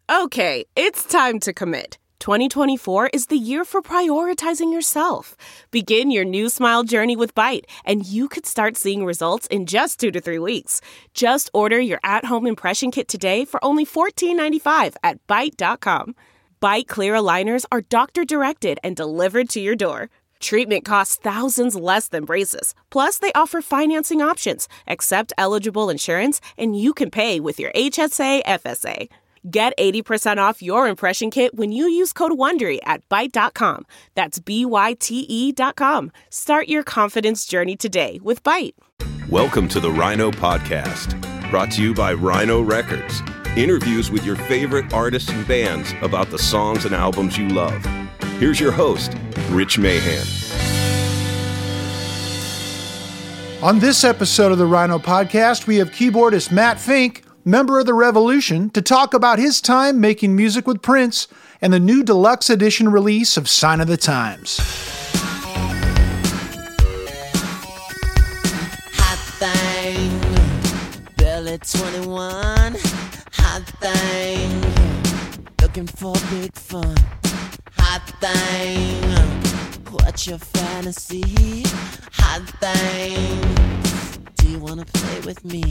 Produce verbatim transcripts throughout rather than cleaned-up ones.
Okay, it's time to commit. twenty twenty-four is the year for prioritizing yourself. Begin your new smile journey with Byte, and you could start seeing results in just two to three weeks. Just order your at-home impression kit today for only fourteen ninety-five at byte dot com. Byte clear aligners are doctor-directed and delivered to your door. Treatment costs thousands less than braces. Plus, they offer financing options, accept eligible insurance, and you can pay with your H S A F S A. Get eighty percent off your impression kit when you use code WONDERY at byte dot com. That's B Y T E dot com. Start your confidence journey today with Byte. Welcome to the Rhino Podcast, brought to you by Rhino Records. Interviews with your favorite artists and bands about the songs and albums you love. Here's your host, Rich Mahan. On this episode of the Rhino Podcast, we have keyboardist Matt Fink, member of The Revolution, to talk about his time making music with Prince and the new deluxe edition release of Sign of the Times. Hot thing, barely twenty-one. Hot thing, looking for big fun. Hot thing, what's your fantasy? Hot thing, do you wanna play with me?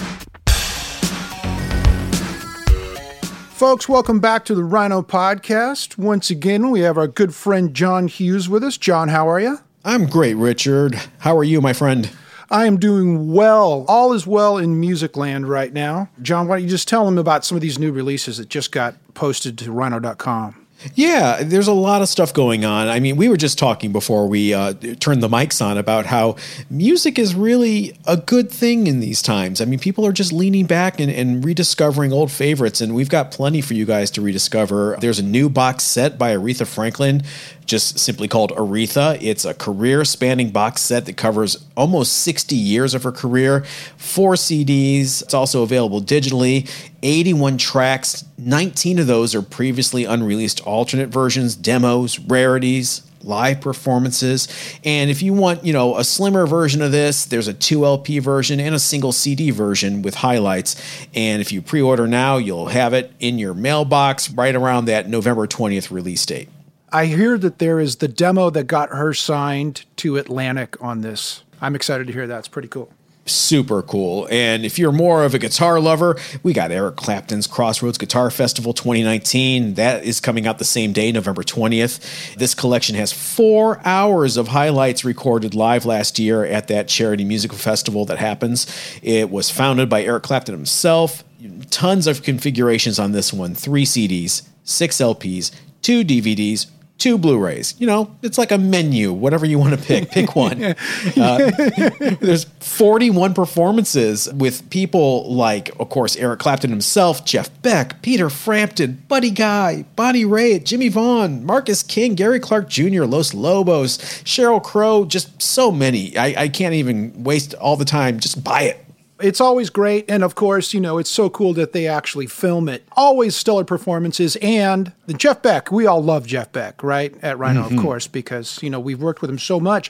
Folks, welcome back to the Rhino Podcast. Once again, we have our good friend John Hughes with us. John, how are you? I'm great, Richard. How are you, my friend? I am doing well. All is well in music land right now. John, why don't you just tell them about some of these new releases that just got posted to rhino dot com? Yeah, there's a lot of stuff going on. I mean, we were just talking before we uh, turned the mics on about how music is really a good thing in these times. I mean, people are just leaning back and, and rediscovering old favorites, and we've got plenty for you guys to rediscover. There's a new box set by Aretha Franklin, just simply called Aretha. It's a career-spanning box set that covers almost sixty years of her career, four C Ds. It's also available digitally, eighty-one tracks. nineteen of those are previously unreleased alternate versions, demos, rarities, live performances. And if you want, you know, a slimmer version of this, there's a two L P version and a single C D version with highlights. And if you pre-order now, you'll have it in your mailbox right around that November twentieth release date. I hear that there is the demo that got her signed to Atlantic on this. I'm excited to hear that. It's pretty cool. Super cool. And if you're more of a guitar lover, we got Eric Clapton's Crossroads Guitar Festival twenty nineteen. That is coming out the same day, November twentieth. This collection has four hours of highlights recorded live last year at that charity musical festival that happens. It was founded by Eric Clapton himself. Tons of configurations on this one. Three C Ds, six L Ps, two D V Ds, two Blu-rays. You know, it's like a menu, whatever you want to pick. Pick one. Uh, there's forty-one performances with people like, of course, Eric Clapton himself, Jeff Beck, Peter Frampton, Buddy Guy, Bonnie Raitt, Jimmy Vaughn, Marcus King, Gary Clark Junior, Los Lobos, Sheryl Crow, just so many. I, I can't even waste all the time. Just buy it. It's always great, and of course, you know, it's so cool that they actually film it. Always stellar performances, and the Jeff Beck, we all love Jeff Beck, right, at Rhino, mm-hmm. of course, because, you know, we've worked with him so much,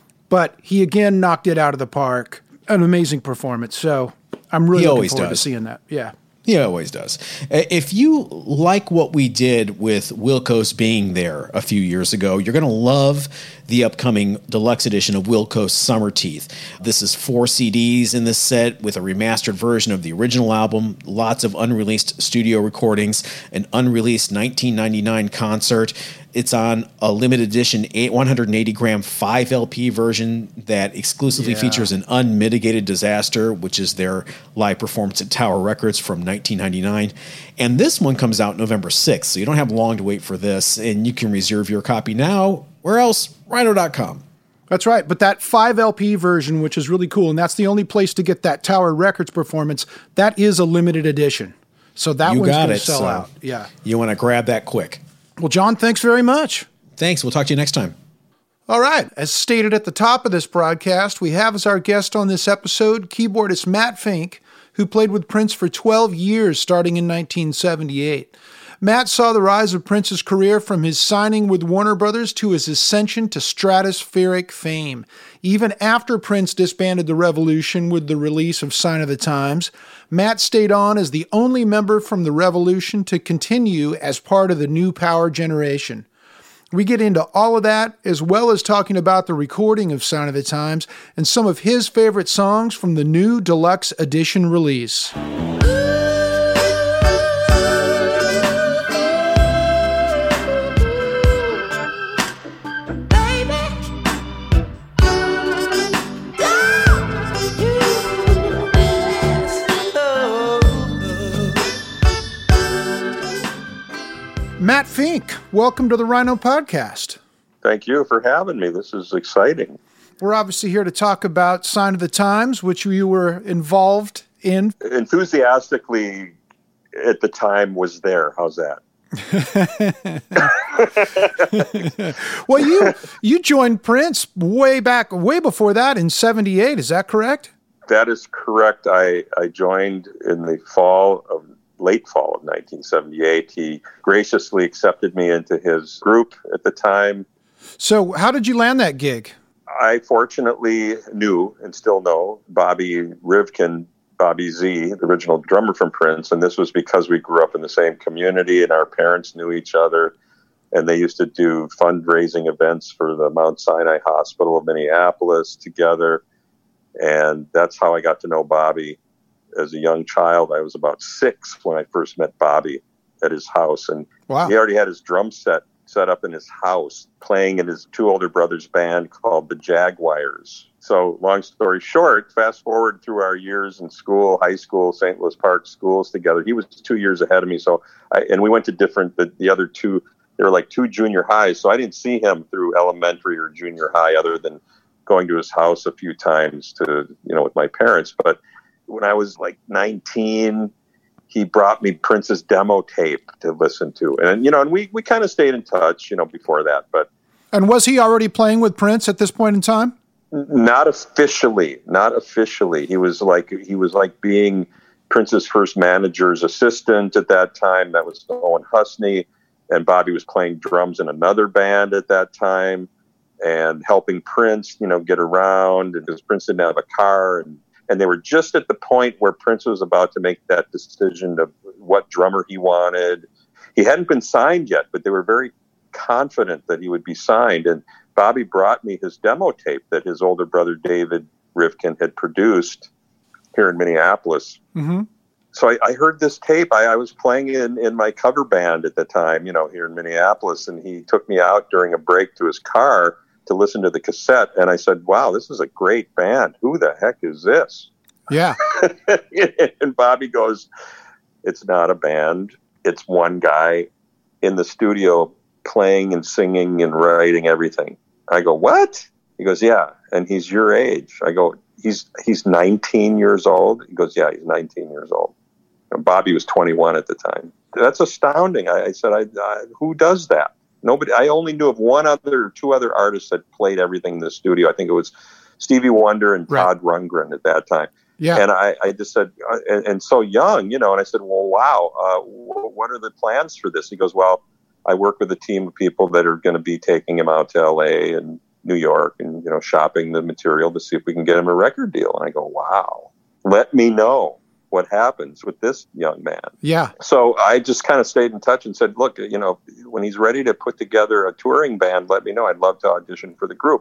but he again knocked it out of the park. An amazing performance, so I'm really he looking forward does. to seeing that. Yeah. He always does. If you like what we did with Wilco's being there a few years ago, you're going to love the upcoming deluxe edition of Wilco's Summer Teeth. This is four C Ds in this set with a remastered version of the original album, lots of unreleased studio recordings, an unreleased nineteen ninety-nine concert. It's on a limited edition one hundred eighty gram five L P version that exclusively yeah. features an Unmitigated Disaster, which is their live performance at Tower Records from nineteen ninety-nine. And this one comes out November sixth, so you don't have long to wait for this, and you can reserve your copy now. Where else? rhino dot com. That's right, but that five L P version, which is really cool, and that's the only place to get that Tower Records performance, that is a limited edition. So that you one's going to it, sell so out. Yeah. You want to grab that quick. Well, John, thanks very much. Thanks. We'll talk to you next time. All right. As stated at the top of this broadcast, we have as our guest on this episode keyboardist Matt Fink, who played with Prince for twelve years starting in nineteen seventy-eight. Matt saw the rise of Prince's career from his signing with Warner Brothers to his ascension to stratospheric fame. Even after Prince disbanded the Revolution with the release of Sign of the Times, Matt stayed on as the only member from the Revolution to continue as part of the new power generation. We get into all of that, as well as talking about the recording of Sign of the Times and some of his favorite songs from the new deluxe edition release. Matt Fink, welcome to the Rhino Podcast. Thank you for having me. This is exciting. We're obviously here to talk about Sign of the Times, which you were involved in. Enthusiastically, at the time, was there. How's that? Well, you you joined Prince way back, way before that in seventy-eight. Is that correct? That is correct. I, I joined in the fall of late fall of nineteen seventy-eight. He graciously accepted me into his group at the time. So how did you land that gig? I fortunately knew and still know Bobby Rivkin, Bobby Z, the original drummer from Prince, and this was because we grew up in the same community and our parents knew each other, and they used to do fundraising events for the Mount Sinai Hospital of Minneapolis together, and that's how I got to know Bobby. As a young child, I was about six when I first met Bobby at his house. And wow. He already had his drum set set up in his house, playing in his two older brothers' band called the Jaguars. So long story short, fast forward through our years in school, high school, Saint Louis Park schools together. He was two years ahead of me. So I, and we went to different, the, the other two, they were like two junior highs. So I didn't see him through elementary or junior high other than going to his house a few times to, you know, with my parents. But when I was like nineteen, he brought me Prince's demo tape to listen to. And, you know, and we, we kind of stayed in touch, you know, before that. But And was he already playing with Prince at this point in time? Not officially, not officially. He was like, he was like being Prince's first manager's assistant at that time. That was Owen Husney. And Bobby was playing drums in another band at that time and helping Prince, you know, get around. And because Prince didn't have a car, and And they were just at the point where Prince was about to make that decision of what drummer he wanted. He hadn't been signed yet, but they were very confident that he would be signed. And Bobby brought me his demo tape that his older brother, David Rivkin, had produced here in Minneapolis. Mm-hmm. So I, I heard this tape. I, I was playing in, in my cover band at the time, you know, here in Minneapolis. And he took me out during a break to his car to listen to the cassette. And I said, wow, this is a great band. Who the heck is this? Yeah. And Bobby goes, it's not a band. It's one guy in the studio playing and singing and writing everything. I go, what? He goes, yeah. And he's your age. I go, he's, he's nineteen years old. He goes, yeah, he's nineteen years old. And Bobby was twenty-one at the time. That's astounding. I, I said, I, I, who does that? Nobody. I only knew of one other, two other artists that played everything in the studio. I think it was Stevie Wonder and Right. Todd Rundgren at that time. Yeah. And I, I just said, uh, and, and so young, you know, and I said, well, wow, uh, w- what are the plans for this? He goes, well, I work with a team of people that are going to be taking him out to L A and New York and, you know, shopping the material to see if we can get him a record deal. And I go, wow, let me know what happens with this young man. Yeah. So I just kind of stayed in touch and said, look, you know, when he's ready to put together a touring band, let me know. I'd love to audition for the group.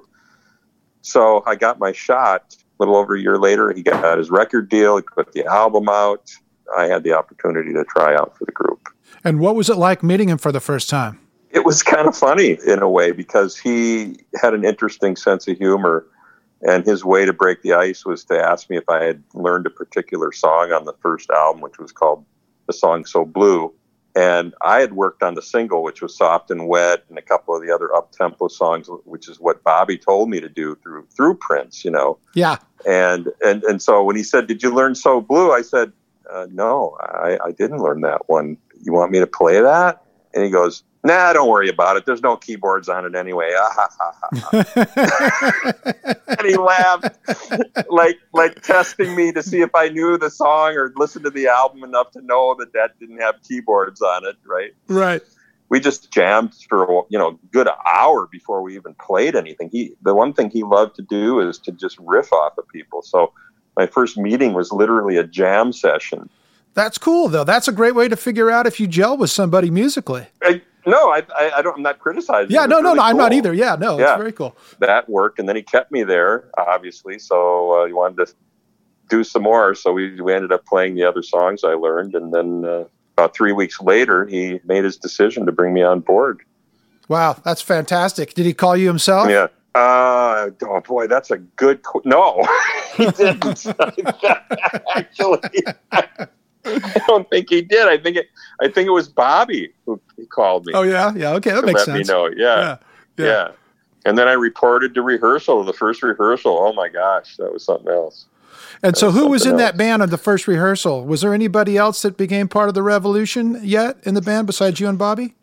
So I got my shot. A little over a year later, he got his record deal. He put the album out. I had the opportunity to try out for the group. And what was it like meeting him for the first time? It was kind of funny in a way because he had an interesting sense of humor. And his way to break the ice was to ask me if I had learned a particular song on the first album, which was called the song So Blue. And I had worked on the single, which was Soft and Wet, and a couple of the other up-tempo songs, which is what Bobby told me to do through through Prince, you know. Yeah. And and and so when he said, did you learn So Blue? I said, uh, no, I, I didn't learn that one. You want me to play that? And he goes, Nah, don't worry about it. There's no keyboards on it anyway. Ah, ha, ha, ha. And he laughed, like like testing me to see if I knew the song or listened to the album enough to know that that didn't have keyboards on it, right? Right. We just jammed for, you know, a good hour before we even played anything. He, the one thing he loved to do is to just riff off of people. So my first meeting was literally a jam session. That's cool, though. That's a great way to figure out if you gel with somebody musically. I, no, I, I, I don't. I'm not criticizing. Yeah, no, no, really no. I'm cool. not either. Yeah, no, yeah, it's very cool. That worked, and then he kept me there, obviously. So uh, he wanted to do some more. So we we ended up playing the other songs I learned, and then uh, about three weeks later, he made his decision to bring me on board. Wow, that's fantastic. Did he call you himself? Yeah. Uh, oh boy, that's a good. Qu- no, he didn't. Actually. I don't think he did. I think it. I think it was Bobby who he called me. Oh yeah, yeah. Okay, that makes let sense. me know. Yeah. Yeah, yeah, yeah. And then I reported to rehearsal. The first rehearsal. Oh my gosh, that was something else. And that so, was who was in else. that band on the first rehearsal? Was there anybody else that became part of the Revolution yet in the band besides you and Bobby?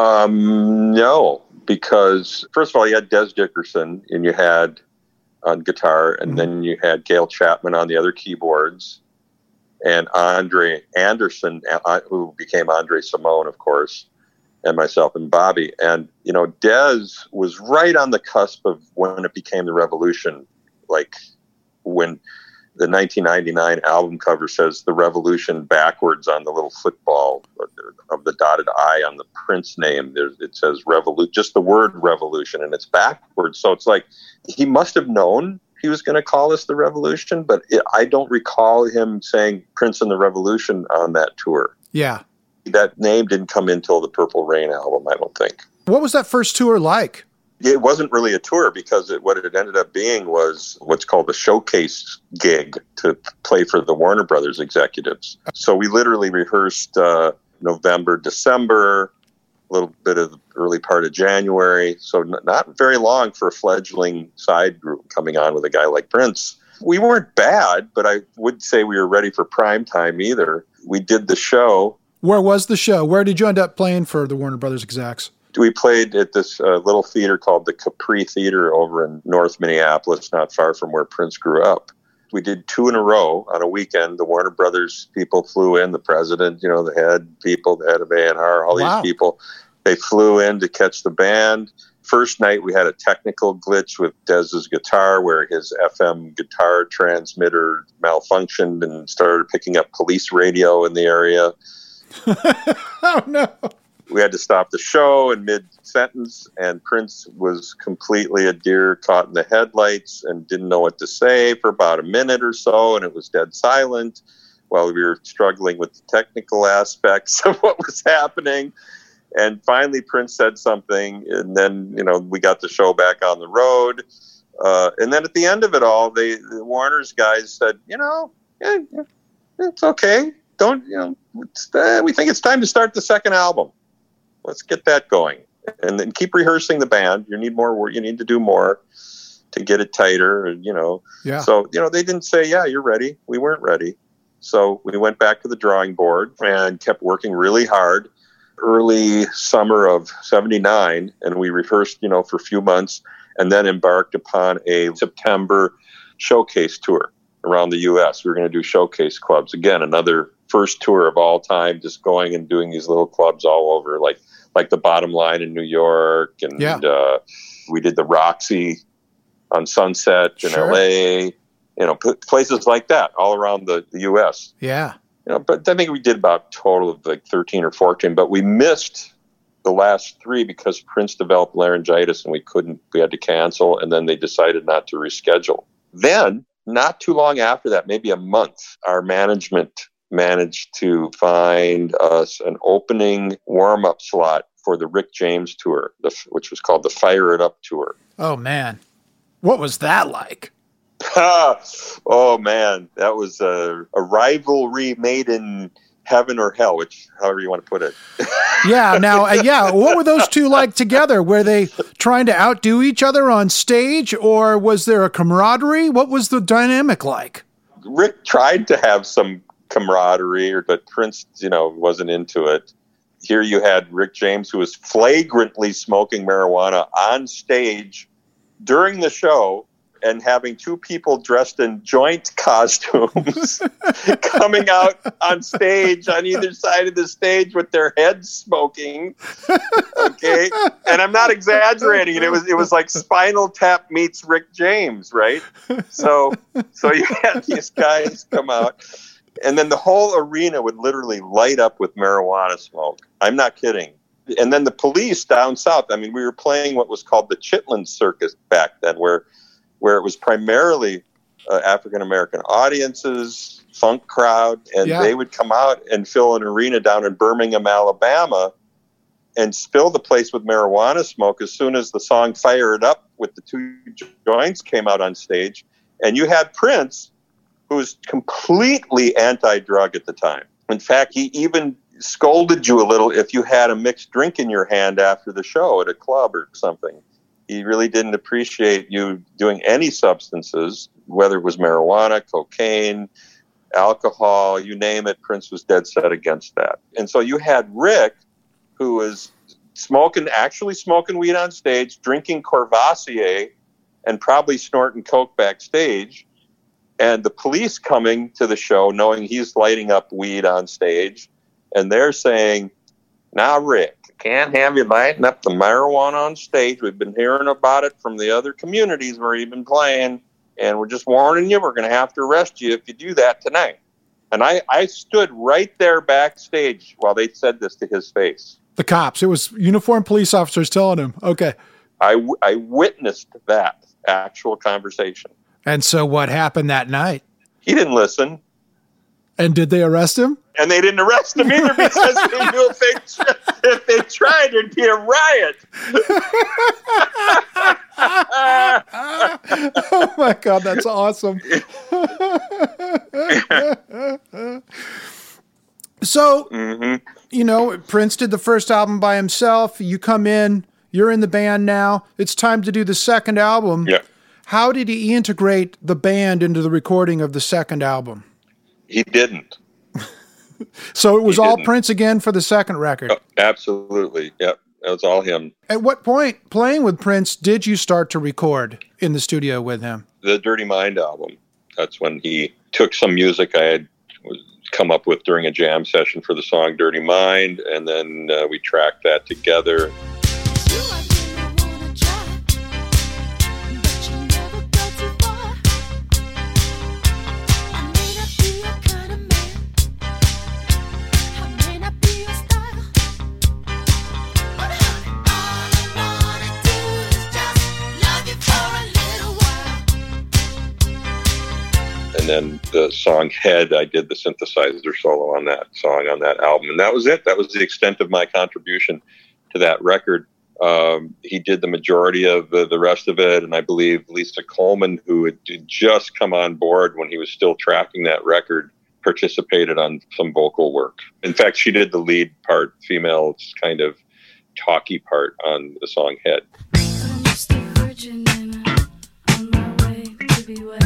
Um, no, because first of all, you had Des Dickerson, and you had on guitar, and mm-hmm. then you had Gail Chapman on the other keyboards. And Andre Anderson, who became Andre Simone, of course, and myself and Bobby. And, you know, Des was right on the cusp of when it became the Revolution. Like when the nineteen ninety-nine album cover says the Revolution backwards on the little football of the dotted I on the Prince name. There's, it says Revolution, just the word Revolution, and it's backwards. So it's like he must have known he was going to call us the Revolution, but it, I don't recall him saying Prince and the Revolution on that tour. Yeah. That name didn't come in until the Purple Rain album, I don't think. What was that first tour like? It wasn't really a tour because it, what it ended up being was what's called a showcase gig to play for the Warner Brothers executives. So we literally rehearsed uh, November, December, a little bit of the early part of January. So n- not very long for a fledgling side group coming on with a guy like Prince. We weren't bad, but I wouldn't say we were ready for prime time either. We did the show. Where was the show? Where did you end up playing for the Warner Brothers execs? We played at this uh, little theater called the Capri Theater over in North Minneapolis, not far from where Prince grew up. We did two in a row on a weekend. The Warner Brothers people flew in, the president, you know, the head people, the head of A and R, all Wow. these people. They flew in to catch the band. First night, we had a technical glitch with Dez's guitar where his F M guitar transmitter malfunctioned and started picking up police radio in the area. Oh, no. We had to stop the show in mid-sentence, and Prince was completely a deer caught in the headlights and didn't know what to say for about a minute or so, and it was dead silent while we were struggling with the technical aspects of what was happening. And finally, Prince said something, and then, you know, we got the show back on the road. Uh, and then at the end of it all, they, the Warner's guys said, you know, yeah, yeah, it's okay. Don't, you know, it's, uh, we think it's time to start the second album. Let's get that going, and then keep rehearsing the band. You need more work. You need to do more to get it tighter, you know. Yeah. So, you know, they didn't say, yeah, you're ready. We weren't ready. So we went back to the drawing board and kept working really hard. Early summer of seventy-nine, and we rehearsed, you know, for a few months, and then embarked upon a September showcase tour around the U S. We were going to do showcase clubs. Again, another first tour of all time, just going and doing these little clubs all over, like like the Bottom Line in New York, and Yeah. uh, we did the Roxy on Sunset in Sure. L A, you know, p- places like that all around the, the U S. Yeah. You know, but I think we did about a total of like thirteen or fourteen, but we missed the last three because Prince developed laryngitis and we couldn't, we had to cancel, and then they decided not to reschedule. Then, not too long after that, maybe a month, our management managed to find us an opening warm-up slot for the Rick James tour, the, which was called the Fire It Up tour. Oh, man. What was that like? Oh, man. That was a, a rivalry made in heaven or hell, which, however you want to put it. Yeah. Now, uh, yeah. What were those two like together? Were they trying to outdo each other on stage, or was there a camaraderie? What was the dynamic like? Rick tried to have some camaraderie, but Prince, you know, wasn't into it. here you had Rick James, who was flagrantly smoking marijuana on stage during the show, and having two people dressed in joint costumes coming out on stage on either side of the stage with their heads smoking. Okay. And I'm not exaggerating. It was, it was like Spinal Tap meets Rick James, right? So, so you had these guys come out, and then the whole arena would literally light up with marijuana smoke. I'm not kidding. And then the police down south, I mean, we were playing what was called the Chitlin Circus back then, where where it was primarily uh, African-American audiences, funk crowd, and yeah. they would come out and fill an arena down in Birmingham, Alabama, and spill the place with marijuana smoke as soon as the song Fire It Up with the two joints came out on stage. And you had Prince, who was completely anti-drug at the time. In fact, he even scolded you a little if you had a mixed drink in your hand after the show at a club or something. He really didn't appreciate you doing any substances, whether it was marijuana, cocaine, alcohol, you name it. Prince was dead set against that. And so you had Rick, who was smoking, actually smoking weed on stage, drinking Courvoisier, and probably snorting coke backstage. And the police coming to the show, knowing he's lighting up weed on stage, and they're saying, "Now, Rick, can't have you lighting up the marijuana on stage. We've been hearing about it from the other communities where you've been playing, and we're just warning you, we're going to have to arrest you if you do that tonight." And I, I stood right there backstage while they said this to his face. The cops. It was uniformed police officers telling him. Okay. I, I witnessed that actual conversation. And so what happened that night? He didn't listen. And did they arrest him? And they didn't arrest him either, because they knew if they, if they tried, there'd be a riot. Oh, my God, that's awesome. So, mm-hmm. you know, Prince did the first album by himself. You come in, you're in the band now. It's time to do the second album. Yeah. How did he integrate the band into the recording of the second album? He didn't. So it was he all didn't. Prince again for the second record? Oh, absolutely. Yep. It was all him. At what point, playing with Prince, did you start to record in the studio with him? The Dirty Mind album. That's when he took some music I had come up with during a jam session for the song Dirty Mind, and then uh, we tracked that together. And then the song Head, I did the synthesizer solo on that song on that album. And that was it. That was the extent of my contribution to that record. Um, he did the majority of the, the rest of it. And I believe Lisa Coleman, who had just come on board when he was still tracking that record, participated on some vocal work. In fact, she did the lead part, female kind of talky part on the song Head. I'm just a virgin and I'm on my way to be wed.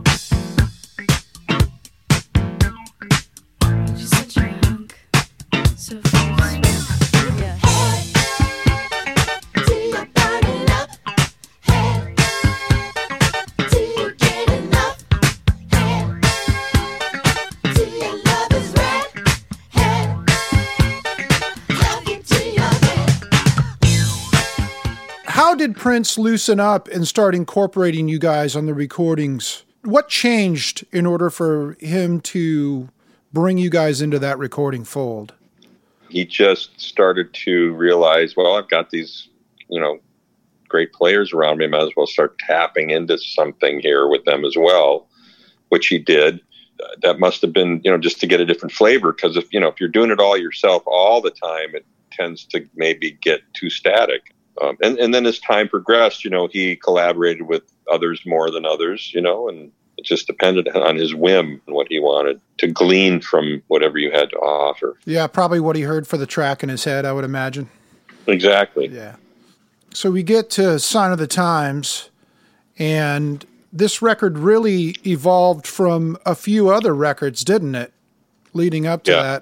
How did Prince loosen up and start incorporating you guys on the recordings? What changed in order for him to bring you guys into that recording fold? He just started to realize, well, I've got these, you know, great players around me. I might as well start tapping into something here with them as well, which he did. Uh, that must have been, you know, just to get a different flavor. Because if, you know, if you're doing it all yourself all the time, it tends to maybe get too static. Um, and, and then as time progressed, you know, he collaborated with others more than others, you know, and it just depended on his whim and what he wanted to glean from whatever you had to offer. Yeah, probably what he heard for the track in his head, I would imagine. Exactly. Yeah. So we get to Sign of the Times, and this record really evolved from a few other records, didn't it? Leading up to yeah. that.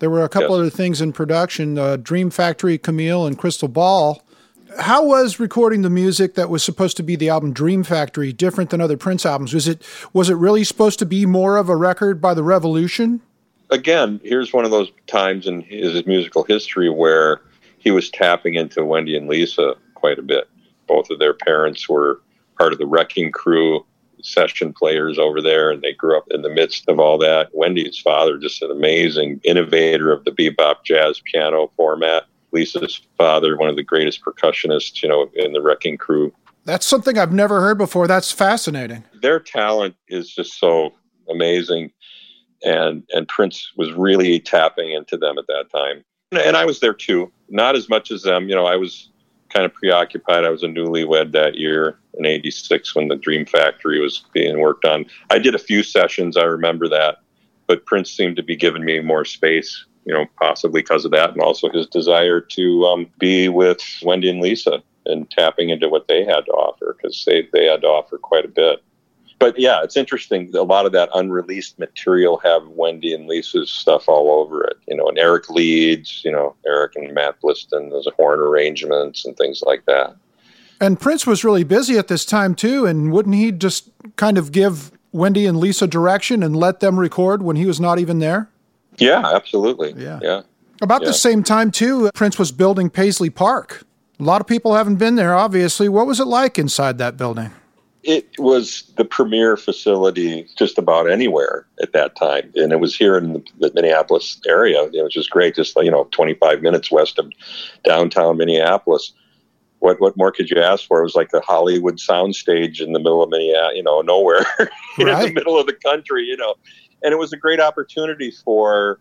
There were a couple Yes. other things in production, uh, Dream Factory, Camille, and Crystal Ball. How was recording the music that was supposed to be the album Dream Factory different than other Prince albums? Was it was it really supposed to be more of a record by the Revolution? Again, here's one of those times in his musical history where he was tapping into Wendy and Lisa quite a bit. Both of their parents were part of the Wrecking Crew, session players over there, and they grew up in the midst of all that. Wendy's father, just an amazing innovator of the bebop jazz piano format. Lisa's father, one of the greatest percussionists, you know, in the Wrecking Crew. That's something I've never heard before. That's fascinating. Their talent is just so amazing. And and Prince was really tapping into them at that time. And I was there too. Not as much as them. You know, I was kind of preoccupied. I was a newlywed that year in eighty-six when the Dream Factory was being worked on. I did a few sessions, I remember that. But Prince seemed to be giving me more space, you know, possibly because of that, and also his desire to um, be with Wendy and Lisa and tapping into what they had to offer, because they, they had to offer quite a bit. But yeah, it's interesting. A lot of that unreleased material have Wendy and Lisa's stuff all over it, you know, and Eric leads, you know, Eric and Matt Bliston, those horn arrangements and things like that. And Prince was really busy at this time too, and wouldn't he just kind of give Wendy and Lisa direction and let them record when he was not even there? Yeah, absolutely. Yeah. Yeah. About Yeah. the same time, too, Prince was building Paisley Park. A lot of people haven't been there, obviously. What was it like inside that building? It was the premier facility just about anywhere at that time. And it was here in the, the Minneapolis area, you know, which is great, just, you know, twenty-five minutes west of downtown Minneapolis. What what more could you ask for? It was like the Hollywood soundstage in the middle of Minneapolis, you know, nowhere, in Right. the middle of the country, you know. And it was a great opportunity for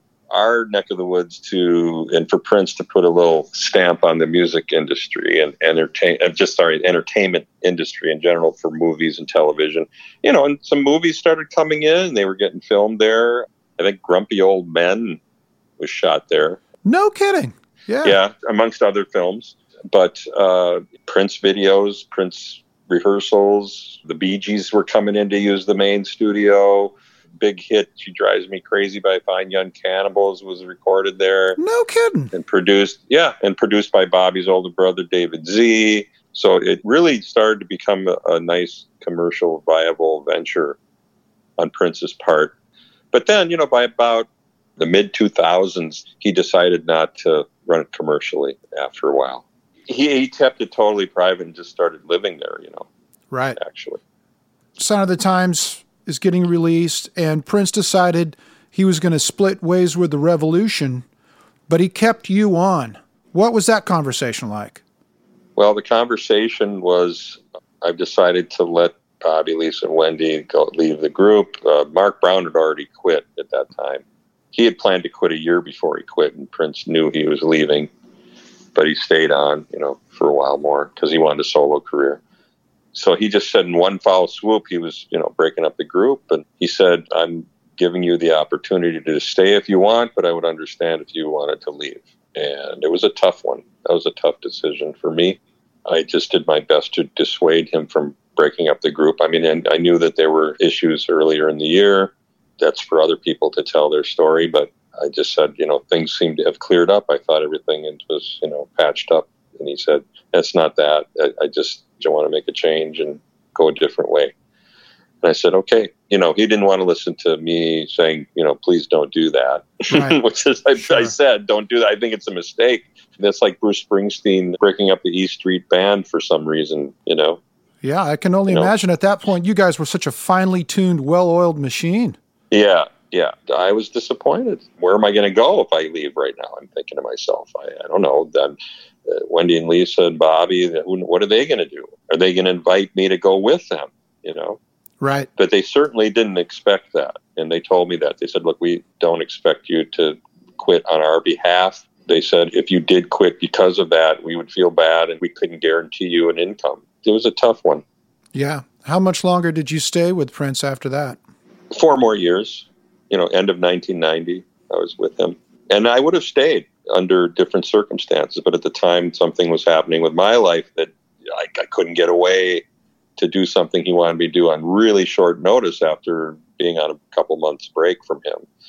our neck of the woods to, and for Prince to put a little stamp on the music industry and entertain, uh, just sorry, entertainment industry in general for movies and television. You know, and some movies started coming in, and they were getting filmed there. I think Grumpy Old Men was shot there. No kidding. Yeah. Yeah, amongst other films. But uh, Prince videos, Prince rehearsals, the Bee Gees were coming in to use the main studio. Big hit, She Drives Me Crazy by Fine Young Cannibals was recorded there. No kidding. And produced, yeah, and produced by Bobby's older brother, David Z. So it really started to become a, a nice commercial viable venture on Prince's part. But then, you know, by about the mid two thousands, he decided not to run it commercially after a while. He, he kept it totally private and just started living there, you know, Right. actually. Sign of the Times is getting released, and Prince decided he was going to split ways with the Revolution, but he kept you on. What was that conversation like? Well, the conversation was, I've decided to let Bobby, Lisa, and Wendy go leave the group. Uh, Mark Brown had already quit at that time. He had planned to quit a year before he quit, and Prince knew he was leaving, but he stayed on, you know, for a while more because he wanted a solo career. So he just said in one foul swoop, he was, you know, breaking up the group. And he said, I'm giving you the opportunity to stay if you want, but I would understand if you wanted to leave. And it was a tough one. That was a tough decision for me. I just did my best to dissuade him from breaking up the group. I mean, and I knew that there were issues earlier in the year. That's for other people to tell their story. But I just said, you know, things seemed to have cleared up. I thought everything was, you know, patched up. And he said, that's not that. I, I just don't want to make a change and go a different way. And I said, okay. You know, he didn't want to listen to me saying, you know, please don't do that. Right. Which is, I, Sure. I said, don't do that. I think it's a mistake. That's like Bruce Springsteen breaking up the E Street Band for some reason, you know. Yeah, I can only You know? imagine at that point you guys were such a finely tuned, well-oiled machine. Yeah, yeah. I was disappointed. Where am I going to go if I leave right now? I'm thinking to myself, I, I don't know. Then uh, Wendy and Lisa and Bobby, who, what are they going to do? Are they going to invite me to go with them? You know. Right. But they certainly didn't expect that. And they told me that. They said, look, we don't expect you to quit on our behalf. They said, if you did quit because of that, we would feel bad and we couldn't guarantee you an income. It was a tough one. Yeah. How much longer did you stay with Prince after that? Four more years, you know, end of nineteen ninety, I was with him. And I would have stayed under different circumstances. But at the time, something was happening with my life that I, I couldn't get away to do something he wanted me to do on really short notice after being on a couple months break from him.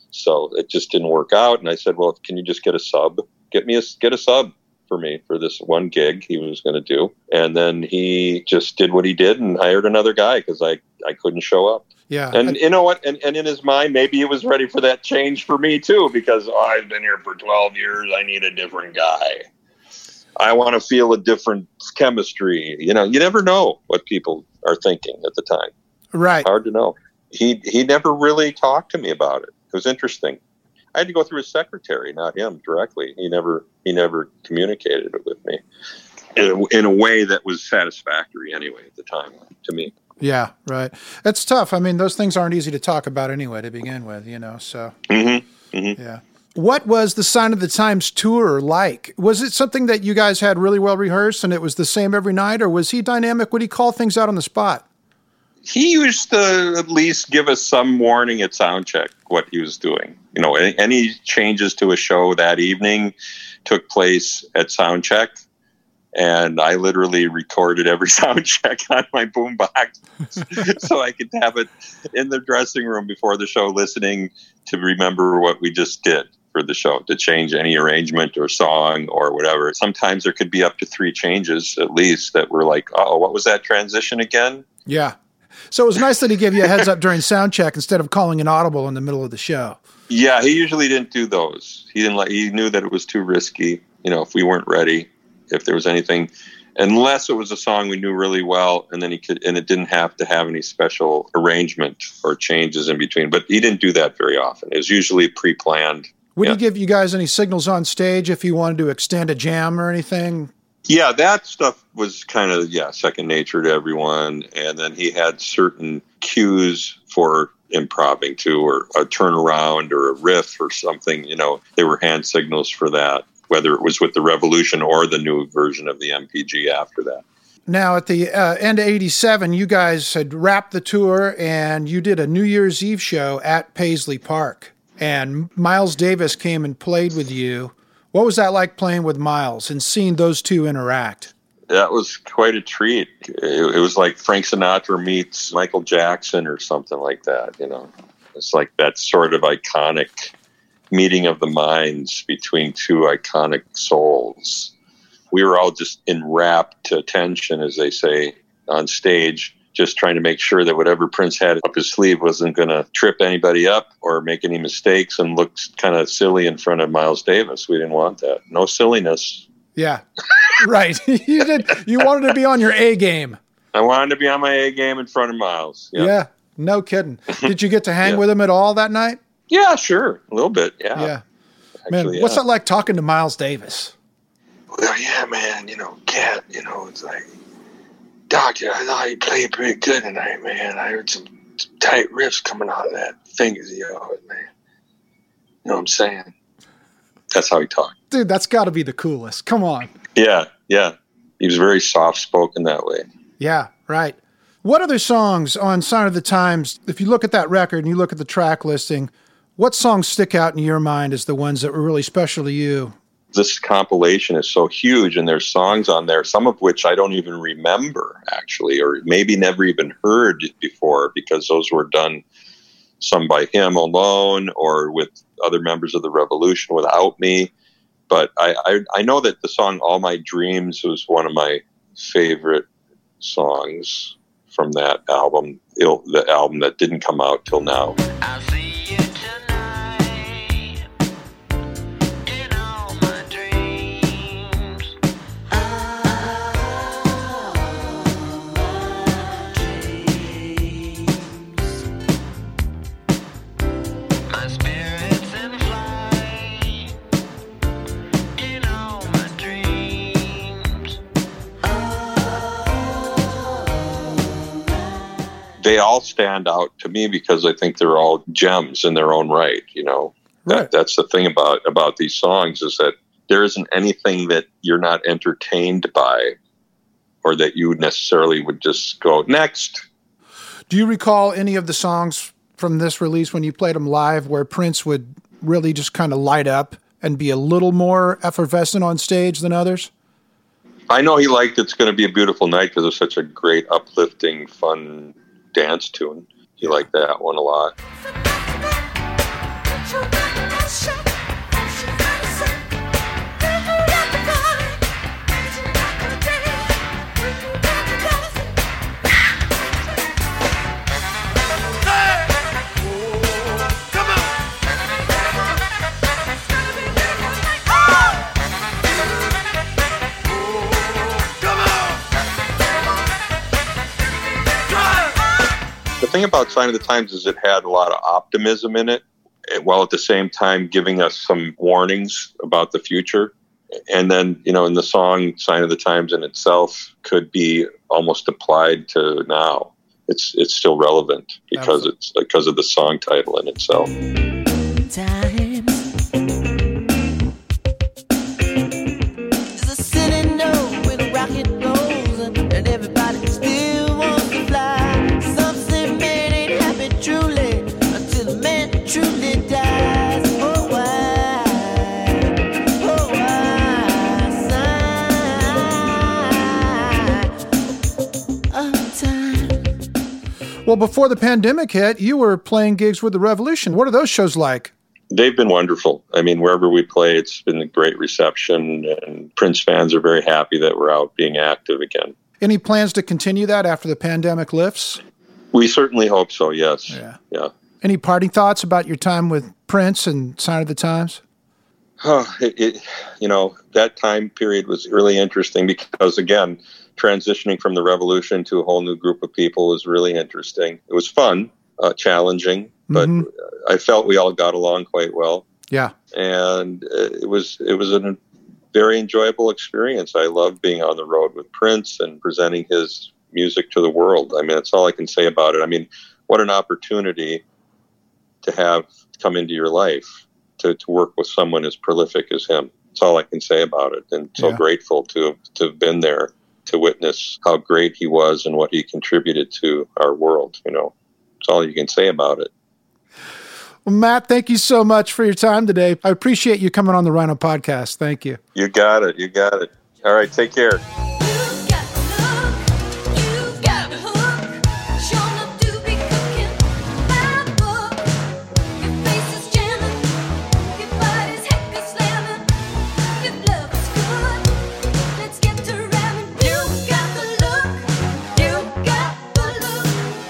So it just didn't work out. And I said, well, can you just get a sub? Get me a, get a sub for me for this one gig he was going to do. And then he just did what he did and hired another guy because I, I couldn't show up. Yeah. And I, you know what? And, and in his mind, maybe he was ready for that change for me too, because oh, I've been here for twelve years. I need a different guy. I want to feel a different chemistry. You know, you never know what people are thinking at the time. right. Hard to know. He, he never really talked to me about it. It was interesting. I had to go through his secretary, not him directly. He never, he never communicated it with me in a, in a way that was satisfactory anyway at the time to me. Yeah, right. It's tough. I mean, those things aren't easy to talk about anyway to begin with, you know, so. Mm-hmm. Mm-hmm. Yeah. What was the Sign of the Times tour like? Was it something that you guys had really well rehearsed and it was the same every night, or was he dynamic? Would he call things out on the spot? He used to at least give us some warning at sound check what he was doing. You know, any, any changes to a show that evening took place at sound check, and I literally recorded every sound check on my boombox so I could have it in the dressing room before the show, listening to remember what we just did for the show, to change any arrangement or song or whatever. Sometimes there could be up to three changes at least that were like, oh, what was that transition again? Yeah. So it was nice that he gave you a heads up during sound check instead of calling an audible in the middle of the show. Yeah, he usually didn't do those. He didn't like. He knew that it was too risky. You know, if we weren't ready, if there was anything, unless it was a song we knew really well, and then he could, and it didn't have to have any special arrangement or changes in between. But he didn't do that very often. It was usually pre-planned. Would yeah. he give you guys any signals on stage if you wanted to extend a jam or anything? Yeah, that stuff was kind of, yeah, second nature to everyone. And then he had certain cues for improvising too, or a turnaround or a riff or something. You know, there were hand signals for that, whether it was with the Revolution or the new version of the M P G after that. Now, at the uh, end of eighty-seven, you guys had wrapped the tour and you did a New Year's Eve show at Paisley Park. And Miles Davis came and played with you. What was that like, playing with Miles and seeing those two interact? That was quite a treat. It, it was like Frank Sinatra meets Michael Jackson or something like that, you know. It's like that sort of iconic meeting of the minds between two iconic souls. We were all just enwrapped attention, as they say, on stage, just trying to make sure that whatever Prince had up his sleeve wasn't going to trip anybody up or make any mistakes and look kind of silly in front of Miles Davis. We didn't want that. No silliness. Yeah, right. you did. You wanted to be on your A game. I wanted to be on my A game in front of Miles. Yep. Yeah, no kidding. Did you get to hang Yeah. with him at all that night? Yeah, sure. A little bit, yeah. Yeah. Man, Actually, what's yeah. that like talking to Miles Davis? Well, yeah, man, you know, Cat, you know, it's like, Doc, I thought you played pretty good tonight, man. I heard some, some tight riffs coming out of that fingers of yours, man. You know what I'm saying? That's how he talked. Dude, that's got to be the coolest. Come on. Yeah, yeah. He was very soft-spoken that way. Yeah, right. What other songs on Sign of the Times, if you look at that record and you look at the track listing, what songs stick out in your mind as the ones that were really special to you? This compilation is so huge, and there's songs on there, some of which I don't even remember, actually, or maybe never even heard before, because those were done some by him alone or with other members of the Revolution without me. But I, I, I know that the song All My Dreams was one of my favorite songs from that album, il- the album that didn't come out till now. I'll see you tonight in all my dreams. All my dreams. My spirit's in flight in all my dreams. They all stand out to me because I think they're all gems in their own right. You know, that, Right. that's the thing about, about these songs, is that there isn't anything that you're not entertained by or that you necessarily would just go next. Do you recall any of the songs from this release when you played them live where Prince would really just kind of light up and be a little more effervescent on stage than others? I know he liked It's Gonna Be a Beautiful Night because it's such a great, uplifting, fun dance tune. He liked that one a lot. The thing about Sign of the Times is it had a lot of optimism in it, while at the same time giving us some warnings about the future. And then, you know, in the song, Sign of the Times in itself could be almost applied to now. It's it's still relevant because Absolutely. it's because of the song title in itself. Time is a silly note when a rocket blows and everybody still wants to fly. Some say man ain't happy truly until a man truly dies. Oh why, oh why, sign of time. Well, before the pandemic hit, you were playing gigs with the Revolution. What are those shows like? They've been wonderful. I mean, wherever we play, it's been a great reception, and Prince fans are very happy that we're out being active again. Any plans to continue that after the pandemic lifts? We certainly hope so, yes. Yeah. Yeah. Any parting thoughts about your time with Prince and Sign of the Times? Oh, it, it, you know, that time period was really interesting because, again, transitioning from the Revolution to a whole new group of people was really interesting. It was fun, uh, challenging, but Mhm. I felt we all got along quite well. Yeah. And uh, it was it was a very enjoyable experience. I loved being on the road with Prince and presenting his music to the world. I mean, that's all I can say about it. I mean, what an opportunity to have come into your life, to, to work with someone as prolific as him. That's all I can say about it. And so Yeah. grateful to, to have been there to witness how great he was and what he contributed to our world. You know, that's all you can say about it. Well, Matt, thank you so much for your time today. I appreciate you coming on the Rhino Podcast. Thank you. You got it. You got it. All right. Take care. You've got the look, you've got the hook. Sure enough to be cooking my book. Your face is jamming, your body's heck is slamming. Your love is good, let's get to ramming. You've got the look, you've got the look.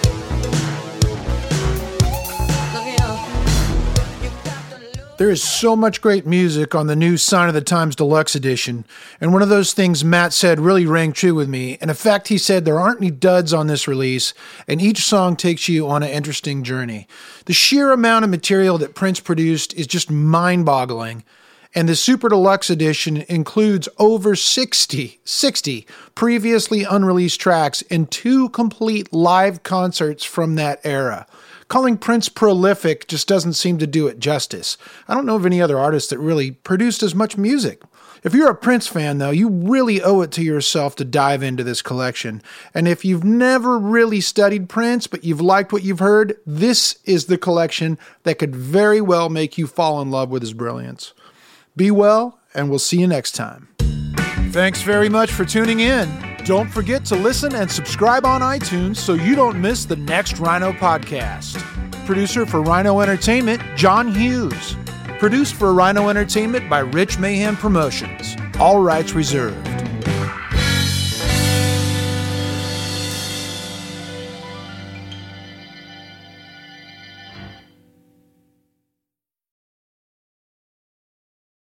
Look here, you've got the look. There is so much great music on the new Sign of the Times Deluxe Edition, and one of those things Matt said really rang true with me. And in fact, he said there aren't any duds on this release, and each song takes you on an interesting journey. The sheer amount of material that Prince produced is just mind-boggling, and the Super Deluxe Edition includes over sixty, sixty previously unreleased tracks and two complete live concerts from that era. Calling Prince prolific just doesn't seem to do it justice. I don't know of any other artist that really produced as much music. If you're a Prince fan, though, you really owe it to yourself to dive into this collection. And if you've never really studied Prince, but you've liked what you've heard, this is the collection that could very well make you fall in love with his brilliance. Be well, and we'll see you next time. Thanks very much for tuning in. Don't forget to listen and subscribe on iTunes so you don't miss the next Rhino podcast. Producer for Rhino Entertainment, John Hughes. Produced for Rhino Entertainment by Rich Mayhem Promotions. All rights reserved.